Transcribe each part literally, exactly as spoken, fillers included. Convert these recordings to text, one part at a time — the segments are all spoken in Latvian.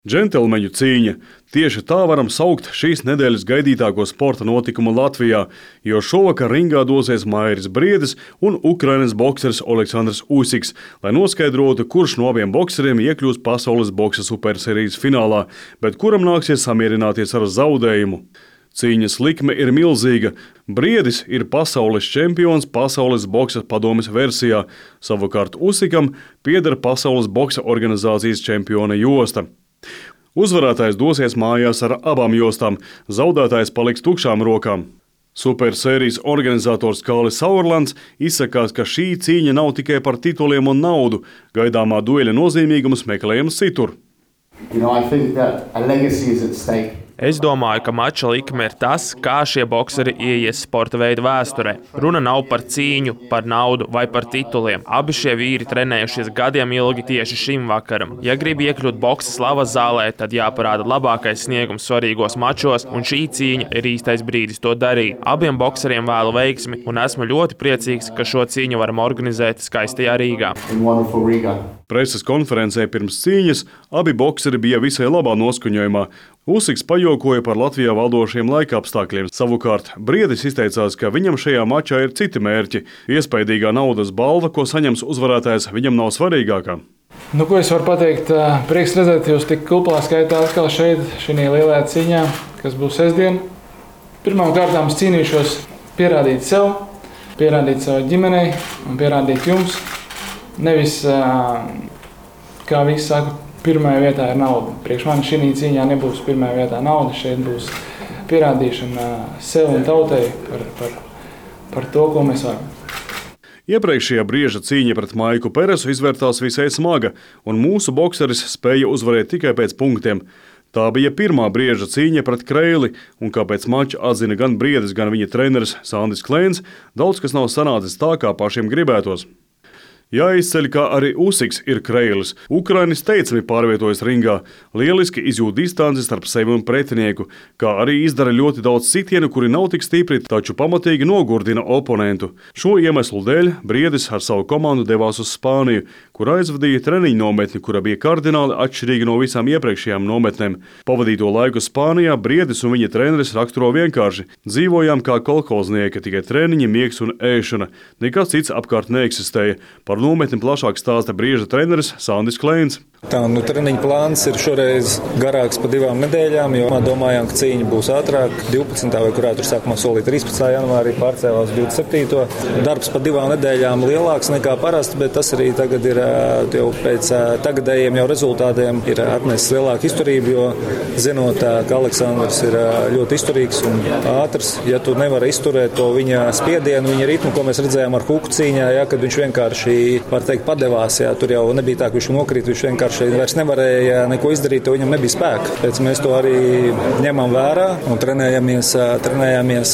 Džentelmeņu cīņa. Tieši tā varam saukt šīs nedēļas gaidītāko sporta notikumu Latvijā, jo šovakar ringā dosies Mairis Briedis un Ukrainas bokseris Oleksandrs Usiks, lai noskaidrotu, kurš no abiem bokseriem iekļūs pasaules boksa supersērijas finālā, bet kuram nāksies samierināties ar zaudējumu. Cīņas likme ir milzīga. Briedis ir pasaules čempions pasaules boksa padomes versijā, savukārt Usikam pieder pasaules boksa organizācijas čempiona josta. Uzvarētājs dosies mājās ar abām jostām, zaudētājs paliks tukšām rokām. Supersērijas organizators Kālis Saurlands izsakās, ka šī cīņa nav tikai par tituliem un naudu, gaidāmā dueļa nozīmīgums meklējams citur. You know, I think that a legacy is at stake. Es domāju, ka mača likme ir tas, kā šie bokseri ieies sporta veidu vēsturē. Runa nav par cīņu, par naudu vai par tituliem. Abi šie vīri trenējušies gadiem ilgi tieši šim vakaram. Ja grib iekļūt boksa slavas zālē, tad jāparāda labākais sniegums svarīgos mačos, un šī cīņa ir īstais brīdis to darīt. Abiem bokseriem vēlu veiksmi, un esmu ļoti priecīgs, ka šo cīņu varam organizēt skaistajā Rīgā. Preses konferencē pirms cīņas abi bokseri bija visai labā noskaņojumā. Usiks pajokoja par Latvijā valdošiem laika apstākļiem. Savukārt Briedis izteicās, ka viņam šajā mačā ir citi mērķi. Iespaidīgā naudas balva, ko saņems uzvarētājs, viņam nav svarīgākā. Nu, ko es varu pateikt? Prieks redzēt jūs tik kuplā skaitā atkal šeit, šī lielajā cīņā, kas būs sestdien. Pirmām kārtām es cīnīšos pierādīt sev, pierādīt savai ģimenei un pierādīt jums. Nevis, kā visi saka, pirmajā vietā ir nauda. Priekš man šī cīņā nebūs pirmajā vietā nauda, šeit būs pierādīšana sev un tautai par, par, par to, ko mēs varam. Iepriekšējā Brieža cīņa pret Maiku Peresu izvērtās visai smaga, un mūsu bokseris spēja uzvarēt tikai pēc punktiem. Tā bija pirmā Brieža cīņa pret Kreili, un kā pēc mača atzina gan Briedis, gan viņa treneris Sandis Klēns, daudz kas nav sanācis tā, kā pašiem gribētos. Jāizceļ, kā arī Usiks ir Kreilis. Ukrainis teicami pārvietojas ringā, lieliski izjūt distanci starp sevi un pretinieku, kā arī izdara ļoti daudz sitienu, kuri nav tik stipri, taču pamatīgi nogurdina oponentu. Šo iemeslu dēļ Briedis ar savu komandu devās uz Spāniju, kur aizvadīja treniņu nometni, kura bija kardināli atšķirīga no visām iepriekšējām nometnēm. Pavadīto laiku Spānijā Briedis un viņa treneris raksturo vienkārši. Dzīvojām kā kolkoznieki, tikai treniņi, miegs un ēšana. Nekas cits apkārt neeksistēja. Par nometni plašāk stāsta Brieža treneris Sandis Klēns. Tā, nu, treniņa plāns ir šoreiz garāks pa divām nedēļām, jo domājām, ka cīņa būs ātrāk. divpadsmitā vai kurā tur sākumā solīja trīspadsmitā janvārī, pārcēlās divdesmit septītā Darbs pa divām nedēļām lielāks nekā parasti, bet tas arī tagad ir jau pēc tagadējiem jau rezultātiem ir atnesis lielāku izturību, jo zinot, ka Aleksandrs ir ļoti izturīgs un ātrs. Ja tu nevari izturēt to viņa spiedienu, viņa ritmu, ko mēs redzējām ar Huku cīņā, ja, kad viņš vienkārši, var teikt, padevās, ja, tur jau nebija tā, ka viņš nokrīt, viņš vienkārši vairs nevarēja neko izdarīt, jo viņam nebija spēka. Pēc mēs to arī ņemam vērā un trenējamies, trenējamies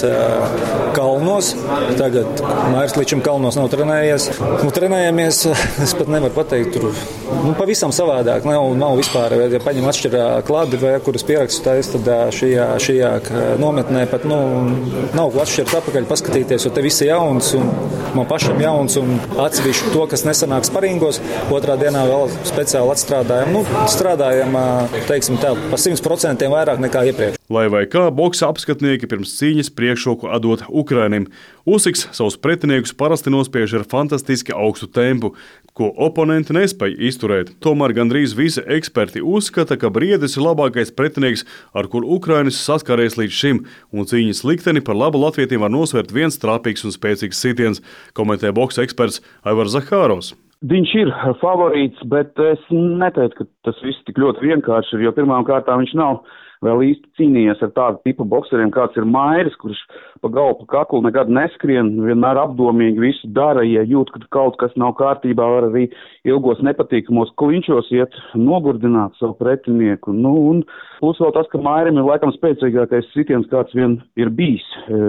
kalnos. Tagad Mairis līdz šim kalnos nav trenējies. Nu, trenējamies, es pat nevaru pateikt, tur nu, pavisam savādāk. Nav, nav vispār, ja paņem atšķirā klādi, vai kuras pierakstu tais, tad šajā, šajā nometnē pat nu, nav ko atšķirt apakaļ, paskatīties, jo te visi jauns un man pašam jauns un atsevišķi to, kas nesanāk sparingos. Otrā dienā vēl speciāli atstrādājam. Nu, strādājam, teiksim tā, pa simt procentiem vairāk nekā iepriekš. Lai vai kā, boksa apskatnieki pirms cīņas priekšroku atdot Ukrainim. Usiks savus pretiniekus parasti nospiež ar fantastiski augstu tempu, ko oponenti nespēja izturēt. Tomēr gandrīz visi eksperti uzskata, ka Briedis ir labākais pretinieks, ar kur Ukrainis saskaries līdz šim, un cīņas likteni par labu latvietim var nosvērt viens trāpīgs un spēcīgs sitiens, komentē boksa eksperts Aivars Zahārovs. Viņš ir favorīts, bet es neteiktu, ka tas viss tik ļoti vienkārši ir, jo pirmām kārtām viņš nav vēl īsti cīnījies ar tādu tipu bokseriem, kāds ir Mairis, kurš pa galvu, pa kaklu nekad neskrien, vienmēr apdomīgi visu dara, ja jūt, ka kaut kas nav kārtībā, var arī ilgos nepatīkamos klinčos iet, nogurdināt savu pretinieku. Nu, un plus vēl tas, ka Mairim ir laikam spēcīgākais sitiens, kāds vien ir bijis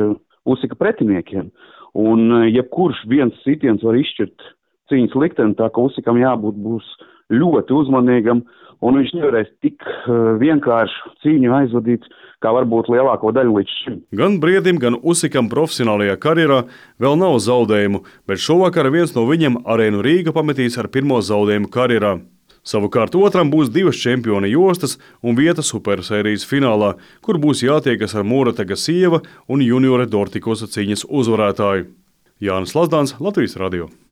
Usika pretiniekiem. Un jebkurš viens sitiens var izšķirt cīņas likteni, tā ka Usikam jābūt būs ļoti uzmanīgam, un viņš nevarēs tik vienkārši cīņu aizvadīt, kā varbūt lielāko daļu līdz šim. Gan Briedim, gan Usikam profesionālajā karjerā vēl nav zaudējumu, bet šovakar viens no viņiem Arēnu Rīga pametīs ar pirmo zaudējumu karjerā. Savukārt otram būs divas čempiona jostas un vieta supersērijas finālā, kur būs jātiekas ar Mūrata Gasieva un juniore Dortikosa cīņas uzvarētāju. Jānis Lazdāns, Latvijas radio.